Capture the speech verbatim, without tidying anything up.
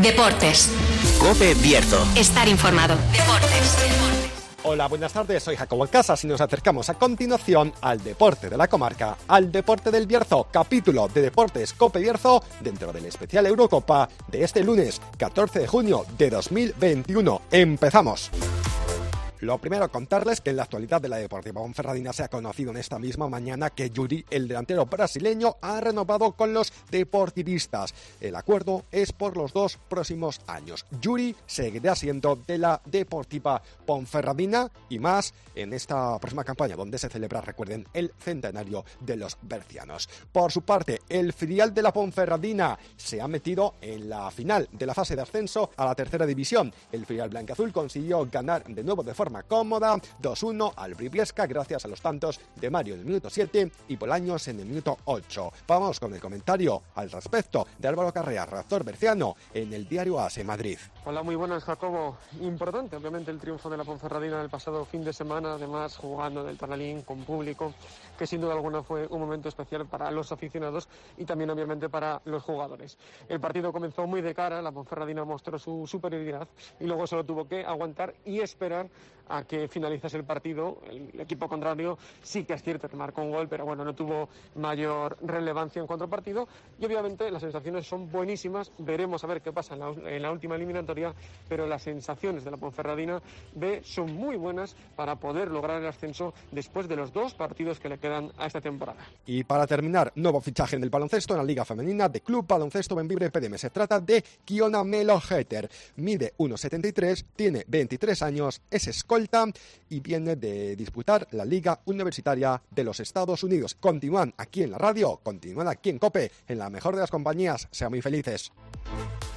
Deportes. COPE Bierzo. Estar informado. Deportes. Hola, buenas tardes, soy Jacobo Casas y nos acercamos a continuación al deporte de la comarca, al deporte del Bierzo, capítulo de Deportes COPE Bierzo dentro del especial Eurocopa de este lunes catorce de junio de dos mil veintiuno. ¡Empezamos! Lo primero, contarles que en la actualidad de la Deportiva Ponferradina se ha conocido en esta misma mañana que Yuri, el delantero brasileño, ha renovado con los deportivistas. El acuerdo es por los dos próximos años. Yuri seguirá siendo de la Deportiva Ponferradina y más en esta próxima campaña donde se celebra, recuerden, el centenario de los bercianos. Por su parte, el filial de la Ponferradina se ha metido en la final de la fase de ascenso a la tercera división. El filial blanquiazul consiguió ganar de nuevo de forma cómoda dos uno al Briviesca gracias a los tantos de Mario en el minuto siete y Bolaños en el minuto ocho. Vamos con el comentario al respecto de Álvaro Carrea, redactor berciano en el diario A S Madrid. Hola, muy buenas, Jacobo. Importante, obviamente, el triunfo de la Ponferradina del pasado fin de semana, además jugando en el Tornalín con público, que sin duda alguna fue un momento especial para los aficionados y también, obviamente, para los jugadores. El partido comenzó muy de cara, la Ponferradina mostró su superioridad y luego solo tuvo que aguantar y esperar a que finalizase el partido. El equipo contrario sí que es cierto que marcó un gol, pero bueno, no tuvo mayor relevancia en cuanto al partido y obviamente las sensaciones son buenísimas. Veremos a ver qué pasa en la, en la última eliminatoria, pero las sensaciones de la Ponferradina B son muy buenas para poder lograr el ascenso después de los dos partidos que le quedan a esta temporada. Y para terminar, nuevo fichaje en el baloncesto en la Liga Femenina de Club Baloncesto Benvibre P D M. Se trata de Kiona Melo-Heter. Mide uno setenta y tres, tiene veintitrés años, es escolta y viene de disputar la Liga Universitaria de los Estados Unidos. Continúan aquí en la radio, continúan aquí en COPE, en la mejor de las compañías. Sean muy felices.